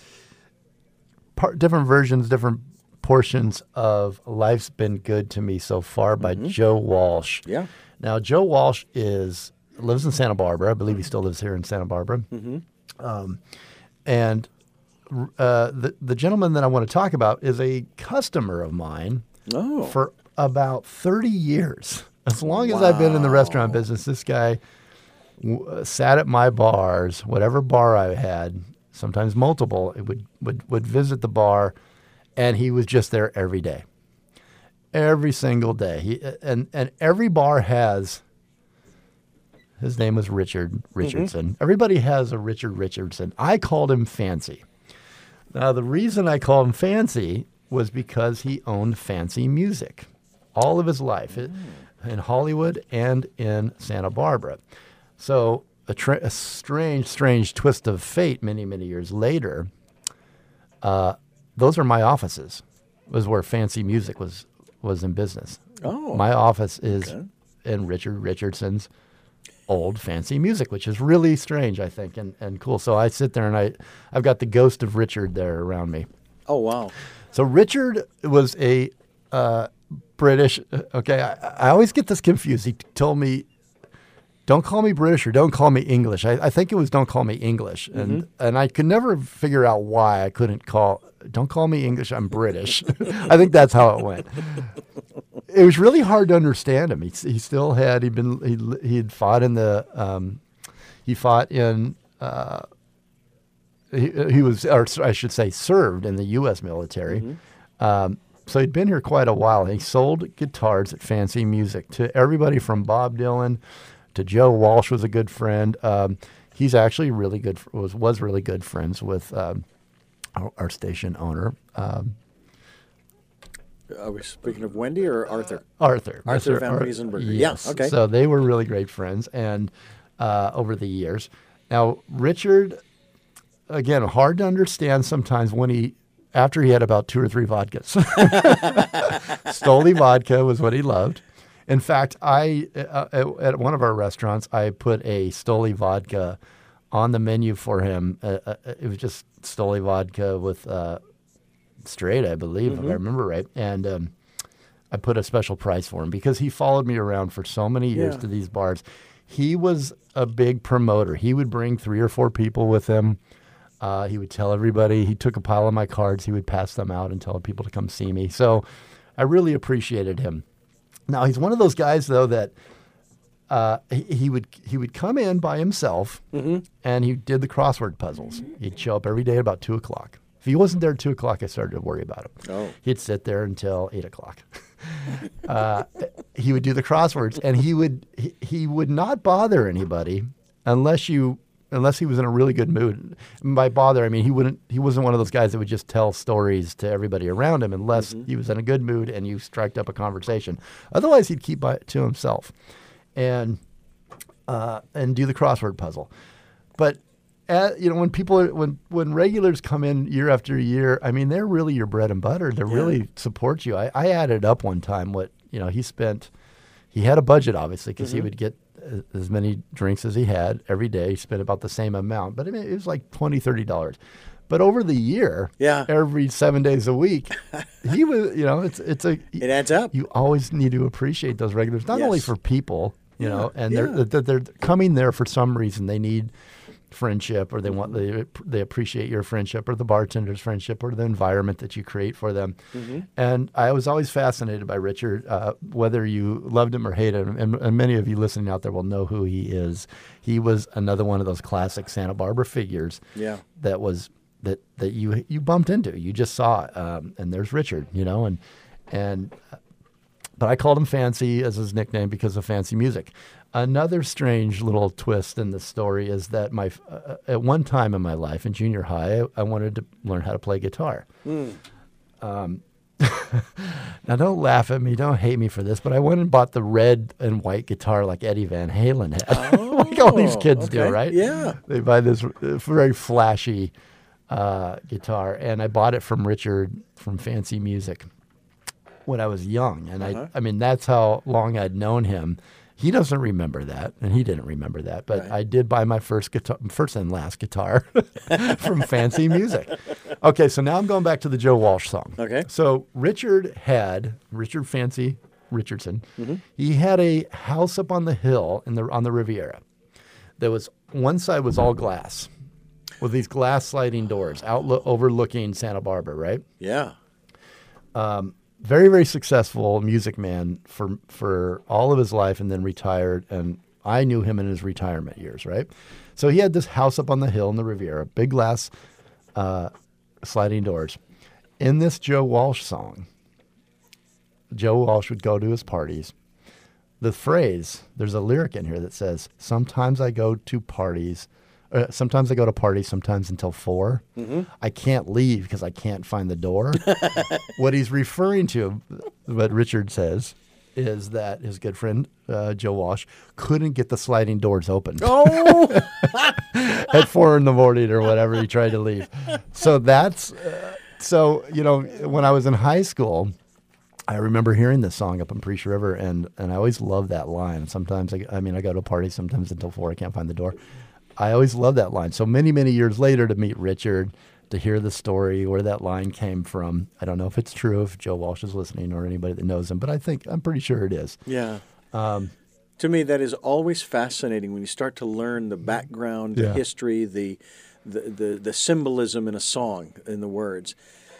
S4: part, different versions, different portions of "Life's Been Good to Me So Far" by Joe Walsh.
S5: Yeah.
S4: Now Joe Walsh is lives in Santa Barbara. I believe he still lives here in Santa Barbara. Mm-hmm. Um, and uh, the the gentleman that I want to talk about is a customer of mine
S5: Oh.
S4: for about thirty years. As long as I've been in the restaurant business, this guy w- sat at my bars, whatever bar I had, sometimes multiple, it would, would, would visit the bar, and he was just there every day. Every single day. He, and, and every bar has, his name was Richard Richardson. Everybody has a Richard Richardson. I called him Fancy. Now, the reason I called him Fancy was because he owned Fancy Music all of his life it, in Hollywood and in Santa Barbara. So a, tra- a strange, strange twist of fate many, many years later, uh, those are my offices, was where Fancy Music was, was in business.
S5: Oh.
S4: My office is
S5: Okay.
S4: in Richard Richardson's old Fancy Music, which is really strange, I think, and, and cool. So I sit there and I, I've got the ghost of Richard there around me.
S5: Oh, wow.
S4: So Richard was a uh, British. Okay, I, I always get this confused. He told me, "Don't call me British or don't call me English." I, I think it was "Don't call me English," and and I could never figure out why I couldn't call. Don't call me English. I'm British. I think that's how it went. It was really hard to understand him. He, he still had he'd been he he had fought in the um, he fought in. Uh, He, he was, or I should say, served in the U S military. Um, so he'd been here quite a while. He sold guitars at Fancy Music to everybody from Bob Dylan to Joe Walsh was a good friend. Um, he's actually really good, was was really good friends with um, our, our station owner, um,
S5: Are we speaking of Wendy or Arthur?
S4: Arthur.
S5: Arthur Van
S4: Ar-
S5: Riesenberger.
S4: Yes.
S5: Yeah, okay.
S4: So they were really great friends, and uh, over the years. Now, Richard, again, hard to understand sometimes when he, after he had about two or three vodkas. Stoli vodka was what he loved. In fact, I uh, at, at one of our restaurants, I put a Stoli vodka on the menu for him. Uh, uh, it was just Stoli vodka with uh, straight, I believe, if I remember right. And um, I put a special price for him because he followed me around for so many years
S5: Yeah.
S4: to these bars. He was a big promoter. He would bring three or four people with him. Uh, he would tell everybody. He took a pile of my cards. He would pass them out and tell people to come see me. So I really appreciated him. Now, he's one of those guys, though, that uh, he, he would he would come in by himself, and he did the crossword puzzles. He'd show up every day at about two o'clock. If he wasn't there at two o'clock, I started to worry about him.
S5: Oh.
S4: He'd sit there until eight o'clock. uh, he would do the crosswords, and he would he, he would not bother anybody unless you unless he was in a really good mood. And by bother, I mean he wouldn't he wasn't one of those guys that would just tell stories to everybody around him unless he was in a good mood and you striked up a conversation. Otherwise, he'd keep by, to himself and uh, and do the crossword puzzle. But uh, you know, when people are, when when regulars come in year after year, I mean, they're really your bread and butter. They really support you. I, I added up one time what you know he spent. He had a budget, obviously, because he would get uh, as many drinks as he had every day. He spent about the same amount, but I mean, it was like twenty, thirty dollars. But over the year,
S5: Yeah.
S4: every seven days a week, he was, you know, it's it's a
S5: It adds up.
S4: you always need to appreciate those regulars, not only
S5: Yes.
S4: for people, you
S5: Yeah,
S4: know, and
S5: yeah.
S4: they're, they're they're coming there for some reason. They need friendship, or they want they they appreciate your friendship, or the bartender's friendship, or the environment that you create for them.
S5: Mm-hmm.
S4: And I was always fascinated by Richard, uh, whether you loved him or hated him. And, and many of you listening out there will know who he is. He was another one of those classic Santa Barbara figures.
S5: Yeah.
S4: That was. That, that you you bumped into, you just saw it, um, and there's Richard, you know, and and uh, but I called him Fancy as his nickname because of Fancy Music. Another strange little twist in the story is that my uh, at one time in my life in junior high, I, I wanted to learn how to play guitar. Um, Now, don't laugh at me. Don't hate me for this, but I went and bought the red and white guitar like Eddie Van Halen had.
S5: Oh,
S4: like all these kids
S5: okay.
S4: do, right?
S5: Yeah.
S4: They buy this uh, very flashy uh, guitar, and I bought it from Richard from Fancy Music when I was young. And
S5: Uh-huh.
S4: I, I mean, that's how long I'd known him. He doesn't remember that, and he didn't remember that. But
S5: Right.
S4: I did buy my first guitar, first and last guitar from Fancy Music. Okay, so now I'm going back to the Joe Walsh song.
S5: Okay.
S4: So Richard had Richard Fancy Richardson.
S5: Mm-hmm.
S4: He had a house up on the hill in the on the Riviera. There was one side was all glass, with these glass sliding doors, outlook overlooking Santa Barbara. Right.
S5: Yeah.
S4: Very, very successful music man for for all of his life, and then retired. And I knew him in his retirement years, right? So he had this house up on the hill in the Riviera, big glass uh, sliding doors. In this Joe Walsh song, Joe Walsh would go to his parties. The phrase, there's a lyric in here that says, "Sometimes I go to parties." Uh, sometimes I go to parties, sometimes until four.
S5: Mm-hmm.
S4: I can't leave because I can't find the door. What he's referring to, what Richard says, is that his good friend, uh, Joe Walsh, couldn't get the sliding doors open
S5: Oh,
S4: at four in the morning or whatever he tried to leave. So that's, uh, so, you know, when I was in high school, I remember hearing this song up in Priest River, and, and I always loved that line. Sometimes, I, I mean, I go to a party, sometimes until four, I can't find the door. I always loved that line. So many, many years later to meet Richard, to hear the story, where that line came from. I don't know if it's true, if Joe Walsh is listening or anybody that knows him, but I think, I'm pretty sure it is.
S5: yeah.
S4: Um,
S5: To me, that is always fascinating when you start to learn the background, the
S4: Yeah.
S5: history, the, the, the, the symbolism in a song, in the words.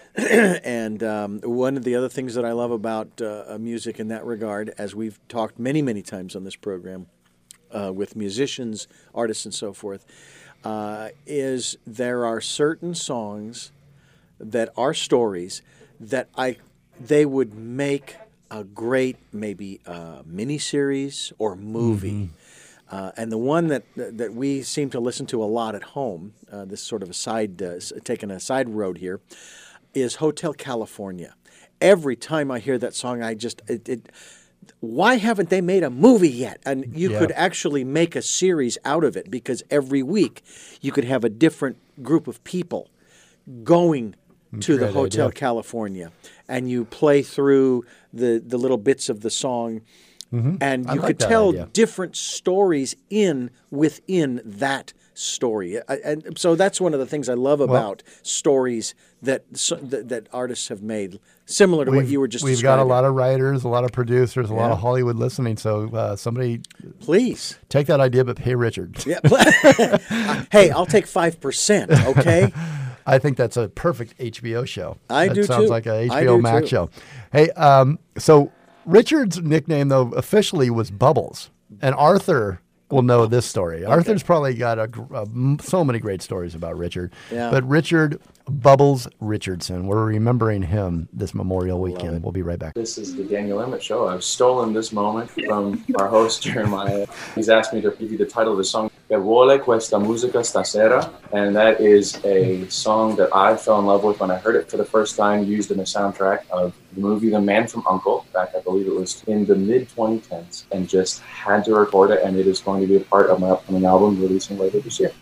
S5: And um, one of the other things that I love about uh, music in that regard, as we've talked many, many times on this program uh, with musicians, artists, and so forth, uh, is there are certain songs that are stories that I they would make a great maybe uh, miniseries or movie. Uh, and the one that that we seem to listen to a lot at home, uh, this sort of a side, uh, s- taking a side road here, is Hotel California. Every time I hear that song, I just it. it why haven't they made a movie yet? And you
S4: Yeah.
S5: could actually make a series out of it, because every week you could have a different group of people going to the
S4: great
S5: Hotel
S4: idea.
S5: California, and you play through the, the little bits of the song, and
S4: I
S5: you
S4: like
S5: could
S4: that
S5: tell
S4: idea.
S5: different stories in within that story. I- And so that's one of the things I love about stories that, so, that that artists have made, similar to what you were just
S4: We've got a
S5: describing.
S4: lot of writers, a lot of producers, a lot
S5: Yeah.
S4: of Hollywood listening. So uh, somebody
S5: Please.
S4: take that idea, but pay Richard.
S5: Yeah. Hey, I'll take five percent, okay?
S4: I think that's a perfect H B O show.
S5: I
S4: that
S5: do
S4: sounds
S5: too.
S4: like a H B
S5: I
S4: O
S5: do
S4: Max
S5: too.
S4: show. Hey, um, so Richard's nickname though officially was Bubbles, and Arthur will know this story. Arthur's probably got a, gr- uh, m- so many great stories about Richard.
S5: Yeah.
S4: But Richard Bubbles Richardson, we're remembering him this Memorial Weekend. We'll be right back.
S7: This is the Daniel Emmett Show. I've stolen this moment from our host, Jeremiah. He's asked me to give you the title of the song, Che vuole questa musica stasera, and that is a song that I fell in love with when I heard it for the first time, used in the soundtrack of the movie The Man from U N C L E. Back, I believe it was in the mid twenty tens, and just had to record it, and it is going to be a part of my upcoming album releasing later this year.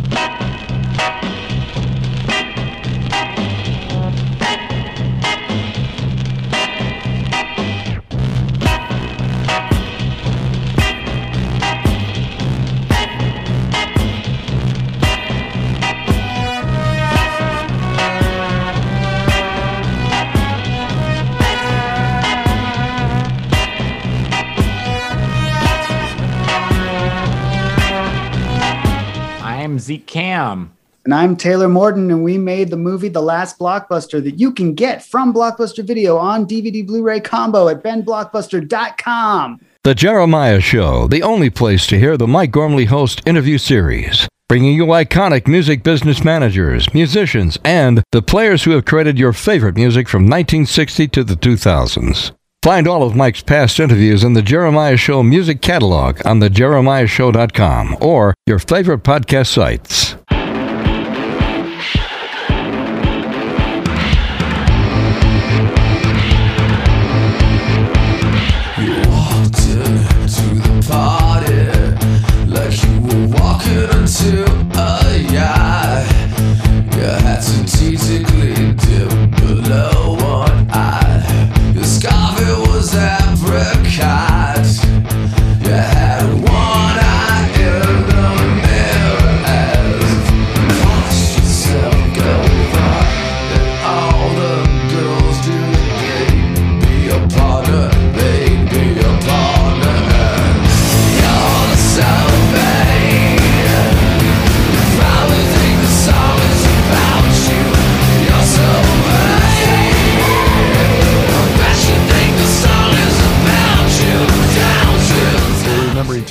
S11: I'm Zeke Cam.
S12: And I'm Taylor Morton, and we made the movie The Last Blockbuster that you can get from Blockbuster Video on D V D Blu-ray combo at ben blockbuster dot com.
S2: The Jeremiah Show, the only place to hear the Mike Gormley host interview series, bringing you iconic music business managers, musicians, and the players who have created your favorite music from nineteen sixty to the two thousands. Find all of Mike's past interviews in the Jeremiah Show music catalog on the jeremiah show dot com or your favorite podcast sites.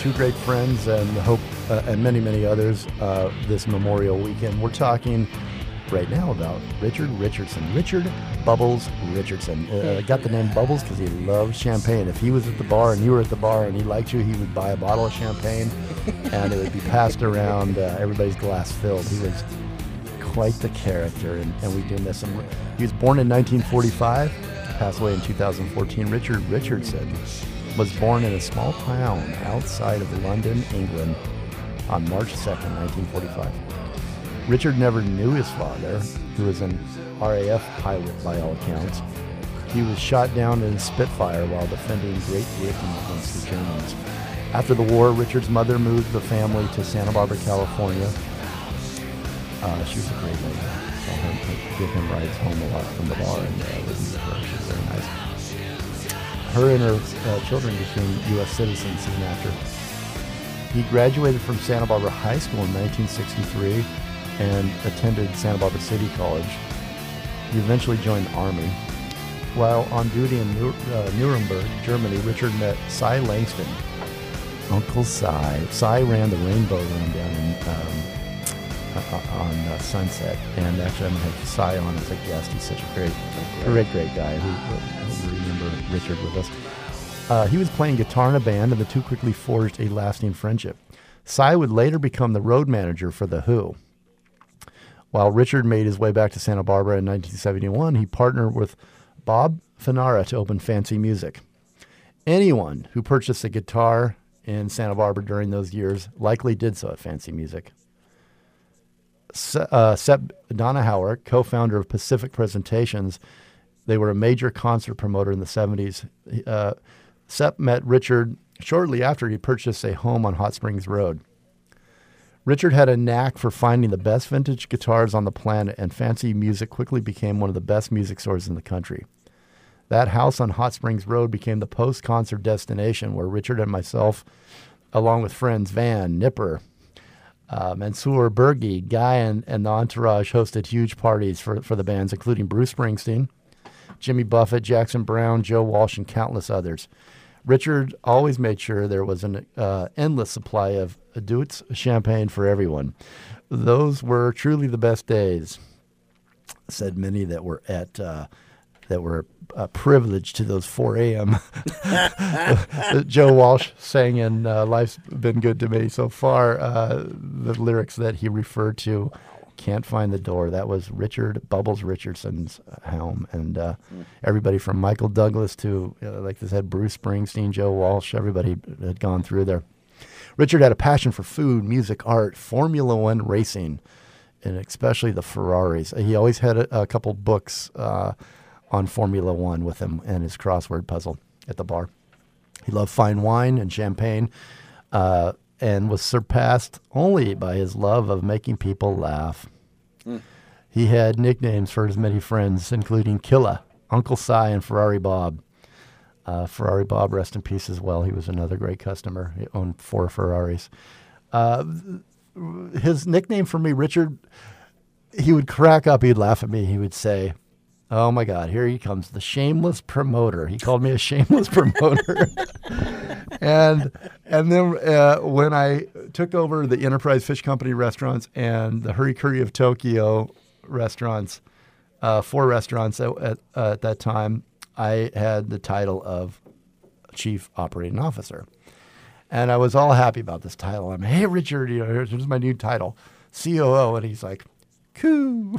S4: two great friends and hope uh, and many, many others uh, this Memorial Weekend. We're talking right now about Richard Richardson. Richard Bubbles Richardson. Uh, got the name Bubbles because he loves champagne. If he was at the bar and you were at the bar and he liked you, he would buy a bottle of champagne and it would be passed around, uh, everybody's glass filled. He was quite the character, and, and we do miss him. He was born in nineteen forty-five, passed away in two thousand fourteen. Richard Richardson was born in a small town outside of London, England on March second, nineteen forty-five. Richard never knew his father, who was an R A F pilot by all accounts. He was shot down in a Spitfire while defending Great Britain against the Germans. After the war, Richard's mother moved the family to Santa Barbara, California. Uh, she was a great lady. Saw him give him rides home a lot from the bar, and uh, living with her. She was very nice. Her and her uh, children became U S citizens soon after. He graduated from Santa Barbara High School in nineteen sixty-three and attended Santa Barbara City College. He eventually joined the Army. While on duty in New- uh, Nuremberg, Germany, Richard met Cy Langston. Uncle Cy. Cy ran the Rainbow Room down in, um, uh, on uh, Sunset. And actually, I'm going to have Cy on as a guest. He's such a great, great, great guy who, who remember Richard with us. Uh, he was playing guitar in a band, and the two quickly forged a lasting friendship. Cy would later become the road manager for The Who. While Richard made his way back to Santa Barbara in nineteen seventy-one, he partnered with Bob Fanara to open Fancy Music. Anyone who purchased a guitar in Santa Barbara during those years likely did so at Fancy Music. Se- uh, Sepp Donauhauer, co-founder of Pacific Presentations, they were a major concert promoter in the seventies. Uh, Sepp met Richard shortly after he purchased a home on Hot Springs Road. Richard had a knack for finding the best vintage guitars on the planet, and Fancy Music quickly became one of the best music stores in the country. That house on Hot Springs Road became the post-concert destination where Richard and myself, along with friends Van, Nipper, uh, Mansour, Berge, Guy, and, and the entourage hosted huge parties for, for the bands, including Bruce Springsteen, Jimmy Buffett, Jackson Browne, Joe Walsh, and countless others. Richard always made sure there was an uh, endless supply of Deutz champagne for everyone. Those were truly the best days, said many that were at uh, that were uh, privileged to those four a.m. Joe Walsh sang in uh, Life's Been Good to Me so far, uh, the lyrics that he referred to, Can't Find the Door. That was Richard Bubbles Richardson's helm. And uh, mm. everybody from Michael Douglas to, uh, like this, had Bruce Springsteen, Joe Walsh, everybody had gone through there. Richard had a passion for food, music, art, Formula One racing, and especially the Ferraris. He always had a, a couple books uh, on Formula One with him and his crossword puzzle at the bar. He loved fine wine and champagne, uh, and was surpassed only by his love of making people laugh. Mm. He had nicknames for his many friends, including Killa, Uncle Cy, and Ferrari Bob. Uh, Ferrari Bob, rest in peace as well. He was another great customer. He owned four Ferraris. Uh, his nickname for me, Richard, he would crack up. He'd laugh at me. He would say, oh, my God, here he comes, the shameless promoter. He called me a shameless promoter. and and then uh, when I took over the Enterprise Fish Company restaurants and the Hurikuri of Tokyo restaurants, uh, four restaurants at, at, uh, at that time, I had the title of Chief Operating Officer. And I was all happy about this title. I'm, hey, Richard, you know, here's, here's my new title, C O O. And he's like, coo.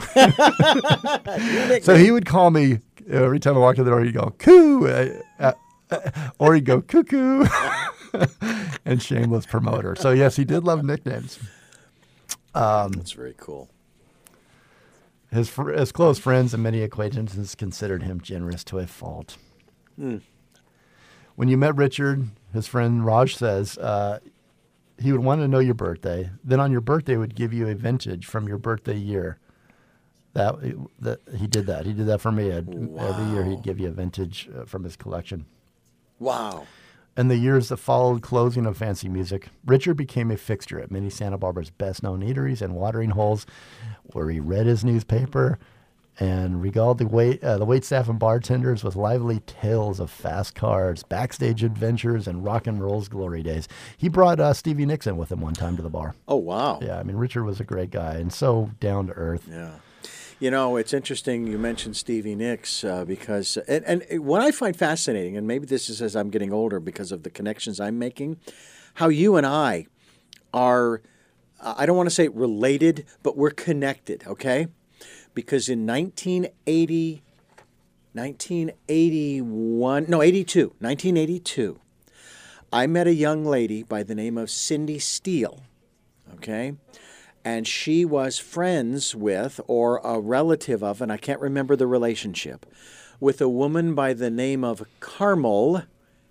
S4: So he would call me every time I walked in the door. He'd go coo, uh, uh, or he'd go cuckoo, and shameless promoter. So yes, he did love nicknames. Um,
S5: That's very cool.
S4: His his close friends and many acquaintances considered him generous to a fault.
S5: Mm.
S4: When you met Richard, his friend Raj says, uh, he would want to know your birthday. Then on your birthday would give you a vintage from your birthday year. That that he did that. He did that for me. Wow. Every year he'd give you a vintage uh, from his collection.
S5: Wow.
S4: In the years that followed closing of Fancy Music, Richard became a fixture at many Santa Barbara's best-known eateries and watering holes, where he read his newspaper and regaled the wait uh, the wait staff and bartenders with lively tales of fast cars, backstage adventures, and rock and roll's glory days. He brought uh, Stevie Nicks in with him one time to the bar.
S5: Oh, wow.
S4: Yeah, I mean, Richard was a great guy and so down to earth.
S5: Yeah. You know, it's interesting you mentioned Stevie Nicks uh, because, and, and what I find fascinating, and maybe this is as I'm getting older because of the connections I'm making, how you and I are, I don't want to say related, but we're connected, okay? Because in nineteen eighty, nineteen eighty-one, no, eighty-two, nineteen eighty-two, I met a young lady by the name of Cindy Steele, okay? And she was friends with, or a relative of, and I can't remember the relationship, with a woman by the name of Carmel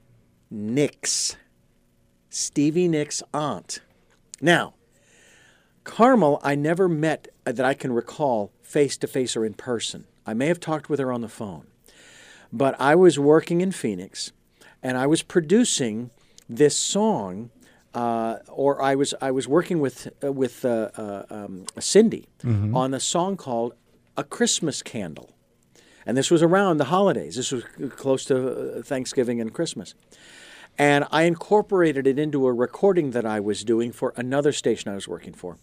S5: Nicks, Stevie Nicks' aunt. Now, Carmel, I never met that I can recall face-to-face or in person. I may have talked with her on the phone. But I was working in Phoenix, and I was producing this song. Uh, or I was I was working with uh, with uh, uh, um, Cindy mm-hmm. on a song called "A Christmas Candle," and this was around the holidays. This was close to Thanksgiving and Christmas, and I incorporated it into a recording that I was doing for another station I was working for.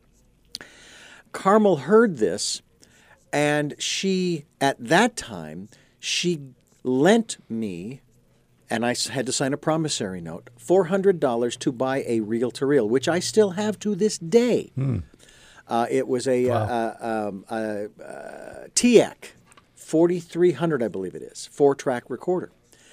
S5: Carmel heard this, and she at that time she lent me. And I had to sign a promissory note, four hundred dollars to buy a reel-to-reel, which I still have to this day. Hmm. Uh, it was a, wow. uh, um, a, a T E C forty-three hundred, I believe it is, four-track recorder.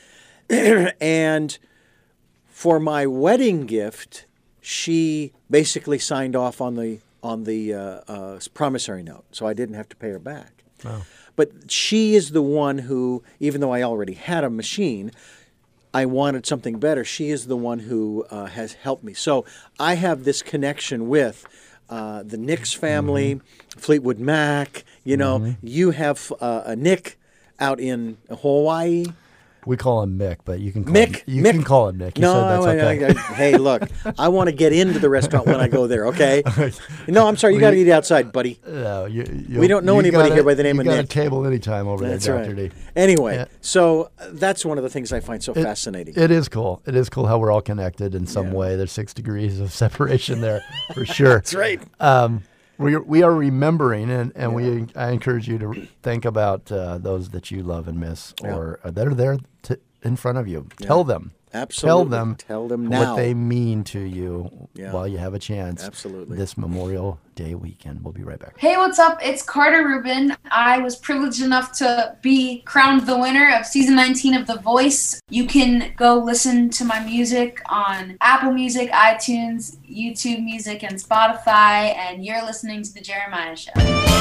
S5: And for my wedding gift, she basically signed off on the on the uh, uh, promissory note, so I didn't have to pay her back. Wow. But she is the one who, even though I already had a machine, I wanted something better. She is the one who uh, has helped me. So I have this connection with uh, the Nicks family, mm-hmm. Fleetwood Mac. You know, mm-hmm. you have uh, a Nick out in Hawaii.
S4: We call him Mick, but you can call
S5: Mick.
S4: him, you
S5: Mick.
S4: can call him Nick. You
S5: no,
S4: said that's okay.
S5: I, I, hey, look, I want to get into the restaurant when I go there. Okay. No, I'm sorry. You got to eat outside, buddy.
S4: No, you,
S5: we don't know anybody
S4: gotta,
S5: here by the name
S4: you
S5: of
S4: got
S5: Nick.
S4: a table anytime over
S5: That's
S4: there,
S5: right.
S4: Doctor D.
S5: Anyway,
S4: yeah.
S5: so uh, that's one of the things I find so
S4: it,
S5: fascinating.
S4: It is cool. It is cool how we're all connected in some
S5: yeah.
S4: way. There's six degrees of separation there, for sure.
S5: That's right.
S4: Um, we are, we are remembering, and, and
S5: yeah.
S4: we I encourage you to think about uh, those that you love and miss,
S5: yeah.
S4: or uh, that are there to, in front of you.
S5: Yeah.
S4: Tell them.
S5: Absolutely.
S4: Tell them,
S5: Tell them now.
S4: what they mean to you
S5: yeah.
S4: while you have a chance.
S5: Absolutely.
S4: This Memorial Day weekend. We'll be right back.
S11: Hey, what's up? It's Carter Rubin. I was privileged enough to be crowned the winner of season nineteen of The Voice. You can go listen to my music on Apple Music, iTunes, YouTube Music, and Spotify. And you're listening to The Jeremiah Show.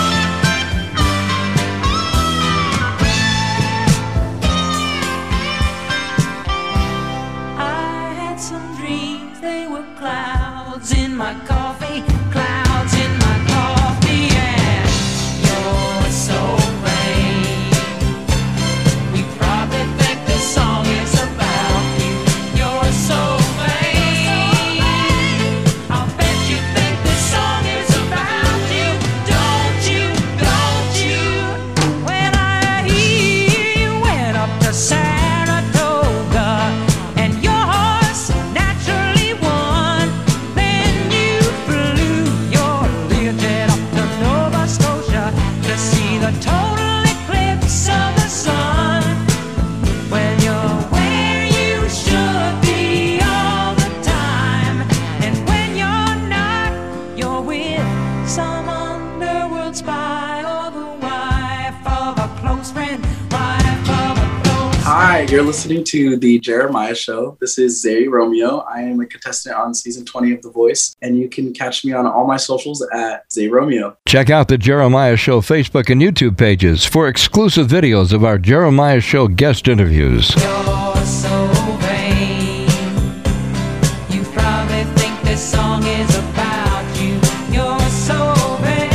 S8: Some dreams, they were clouds in my coffee, clouds in my coffee, and you're so vain. We probably think this song is about you. You're so vain. I'll bet you think this song is about you. Don't you, don't you? When I hear you went up to Saratoga and your horse naturally won. Then you flew your Learjet up to Nova Scotia to see the total eclipse of the sun. When you're where you should be all the time, and when you're not, you're with some underworld spy or the wife of a close friend, wife of a close
S13: Hi, you're listening to The Jeremiah Show. This is Zay Romeo. I am a contestant on season twenty of The Voice, and you can catch me on all my socials at Zay Romeo.
S2: Check out the Jeremiah Show Facebook and YouTube pages for exclusive videos of our Jeremiah Show guest interviews.
S8: You're so vain. You probably think this song is about you. You're so vain.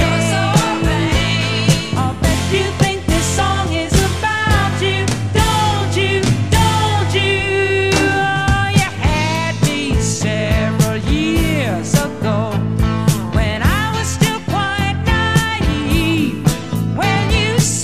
S8: I'll bet you think this song is about you. Don't you, don't you? Oh, you had me several years ago when I was still quite naive. When you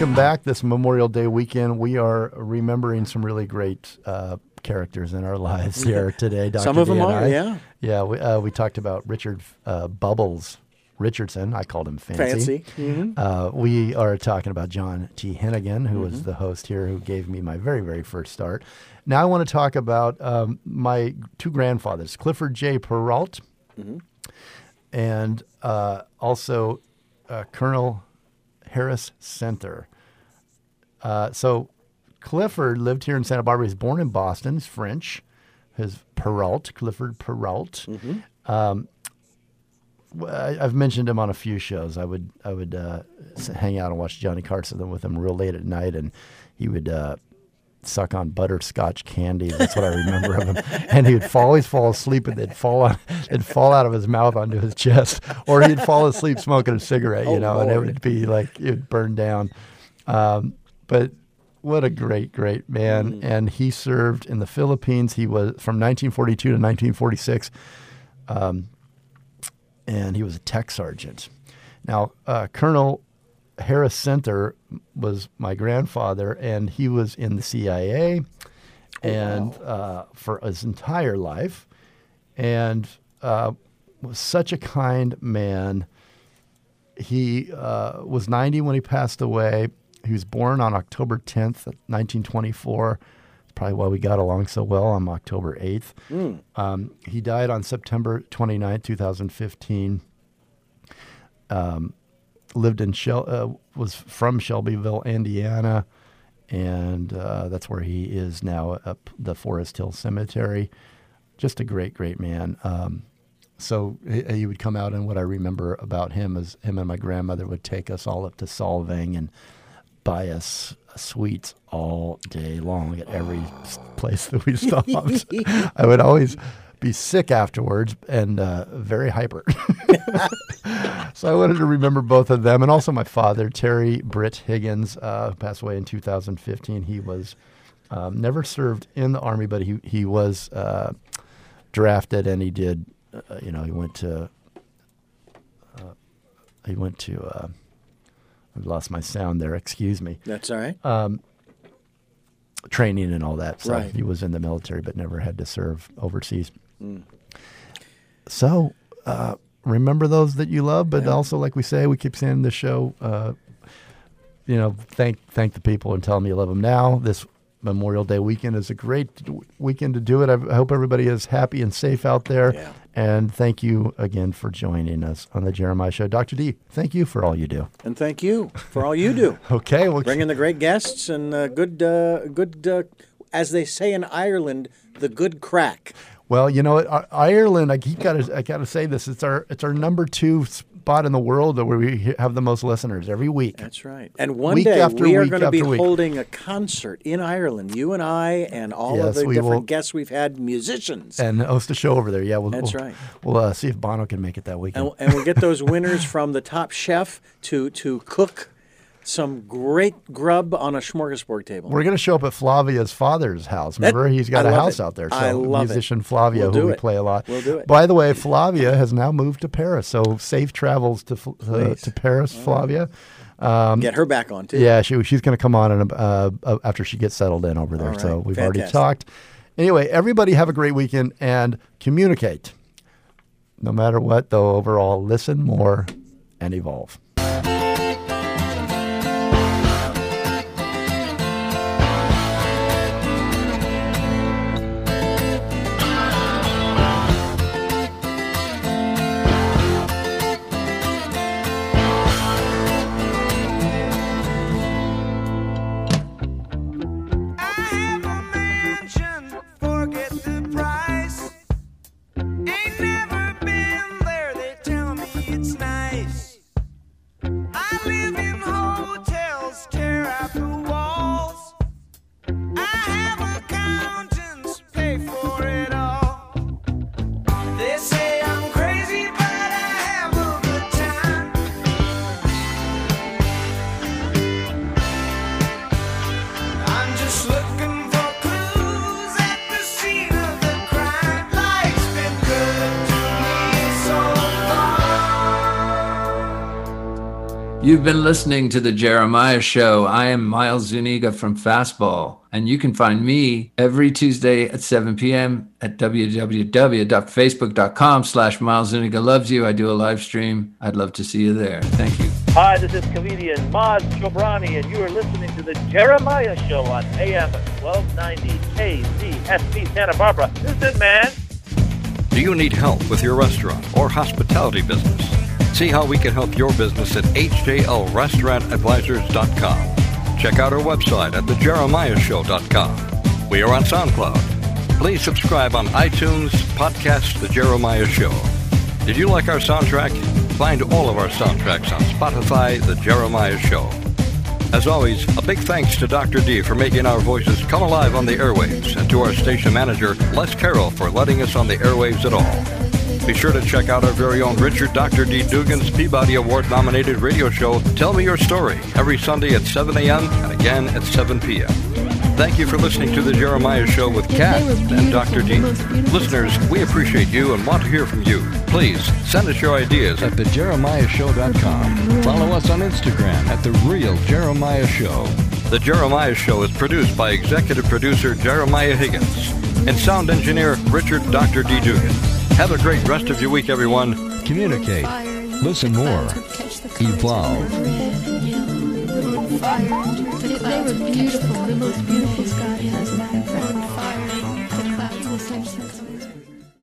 S4: welcome back this Memorial Day weekend. We are remembering some really great uh, characters in our lives here today. Doctor
S5: Some of
S4: D
S5: them
S4: and
S5: are,
S4: I.
S5: yeah.
S4: Yeah, we, uh, we talked about Richard uh, Bubbles Richardson. I called him Fancy.
S5: Fancy. Mhm.
S4: Uh, we are talking about John T. Hennigan, who was
S5: Mhm.
S4: the host here, who gave me my very, very first start. Now I want to talk about um, my two grandfathers, Clifford J. Perrault,
S5: Mhm.
S4: and uh, also uh, Colonel Harris Center. Uh, so Clifford lived here in Santa Barbara. He's born in Boston. He's French. His Perrault, Clifford Perrault.
S5: Mhm.
S4: Um, w- I, I've mentioned him on a few shows. I would I would uh, s- hang out and watch Johnny Carson with him real late at night, and he would uh, suck on butterscotch candy. That's what I remember of him. And he would fall, always fall asleep, and they'd fall on, it'd fall out of his mouth onto his chest, or he'd fall asleep smoking a cigarette, you
S5: Oh,
S4: know, and it
S5: Lord.
S4: would be like it would burn down. Um, but what a great, great man!
S5: Mm.
S4: And he served in the Philippines. He was from nineteen forty-two to nineteen forty-six, um, and he was a tech sergeant. Now, uh, Colonel Harris Center was my grandfather, and he was in the C I A, and uh, for his entire life, and uh, was such a kind man. He uh, was ninety when he passed away. He was born on October tenth, nineteen twenty-four. That's probably why we got along so well on October eighth.
S5: Mm.
S4: Um, he died on September twenty-ninth, two thousand fifteen. Um, lived in Shel- uh, was from Shelbyville, Indiana, and uh, that's where he is now up the Forest Hill Cemetery. Just a great, great man. Um, so he, he would come out, and what I remember about him is him and my grandmother would take us all up to Solvang and buy us sweets all day long at every s- place that we stopped. I would always be sick afterwards and uh, very hyper. So I wanted to remember both of them, and also my father, Terry Britt Higgins, uh, who passed away in two thousand fifteen. He was um, never served in the Army, but he he was uh, drafted, and he did. Uh, you know, he went to. Uh, he went to. Uh, I lost my sound there. Excuse me.
S5: That's all right.
S4: Um, training and all that. So
S5: Right.
S4: he was in the military, but never had to serve overseas.
S5: Mm.
S4: So uh, remember those that you love, but also, like we say, we keep saying in the show, uh, you know, thank thank the people and tell them you love them now. This Memorial Day weekend is a great w- weekend to do it. I I hope everybody is happy and safe out there.
S5: Yeah.
S4: And thank you again for joining us on the Jeremiah Show. Doctor D, thank you for all you do.
S5: And thank you for all you do.
S4: Okay. Well,
S5: Bringing the great guests and uh, good, uh, good, uh, as they say in Ireland, the good crack.
S4: Well, you know, what, I- Ireland. I keep gotta, I gotta say this. It's our, it's our number two spot in the world where we he- have the most listeners every week.
S5: That's right. And one
S4: Week
S5: day
S4: after
S5: we are
S4: week
S5: going to be
S4: after week.
S5: holding a concert in Ireland. You and I and all
S4: Yes,
S5: of the
S4: we
S5: different
S4: will.
S5: guests we've had, musicians.
S4: And host a show over there. Yeah, we'll,
S5: That's
S4: we'll,
S5: right.
S4: We'll uh, see if Bono can make it that weekend.
S5: And, and we'll get those winners from the top chef to to cook some great grub on a smorgasbord table.
S4: We're going to show up at Flavia's father's house.
S5: That-
S4: Remember, he's got
S5: I
S4: a
S5: love
S4: house
S5: it.
S4: out there. So
S5: I love it.
S4: musician Flavia,
S5: We'll
S4: who
S5: do
S4: we
S5: it.
S4: play a lot.
S5: We'll do it.
S4: By the way, Flavia has now moved to Paris. So safe travels to Fl- uh,
S5: Please.
S4: to Paris, Flavia. Um,
S5: Get her back on, too.
S4: Yeah, she she's going to come on in, uh, uh, after she gets settled in over there.
S5: All right.
S4: So we've already
S5: Fantastic.
S4: talked. Anyway, everybody have a great weekend and communicate. No matter what, though, overall, listen more and evolve.
S8: Forget the price. Ain't never been there. They tell me it's nice.
S14: You've been listening to The Jeremiah Show. I am Miles Zuniga from Fastball, and you can find me every Tuesday at seven p.m. at www.facebook.com slash Miles Zuniga loves you. I do a live stream. I'd love to see you there. Thank you.
S15: Hi, this is comedian Maz Jobrani, and you are listening to The Jeremiah Show on A M twelve ninety K Z S P Santa Barbara. Listen, man.
S2: Do you need help with your restaurant or hospitality business? See how we can help your business at H J L restaurant advisors dot com. Check out our website at the jeremiah show dot com. We are on SoundCloud. Please subscribe on iTunes, podcast The Jeremiah Show. Did you like our soundtrack? Find all of our soundtracks on Spotify, The Jeremiah Show. As always, a big thanks to Doctor D for making our voices come alive on the airwaves, and to our station manager, Les Carroll, for letting us on the airwaves at all. Be sure to check out our very own Richard Doctor D. Dugan's Peabody Award-nominated radio show, Tell Me Your Story, every Sunday at seven a.m. and again at seven p.m. Thank you for listening to The Jeremiah Show with Kat and Doctor D. Listeners, we appreciate you and want to hear from you. Please send us your ideas at the jeremiah show dot com. Follow us on Instagram at The Real Jeremiah Show. The Jeremiah Show is produced by executive producer Jeremiah Higgins and sound engineer Richard Doctor D. Dugan. Have a great rest of your week, everyone. Communicate. Listen more. Evolve.
S16: They were beautiful, the most beautiful sky has.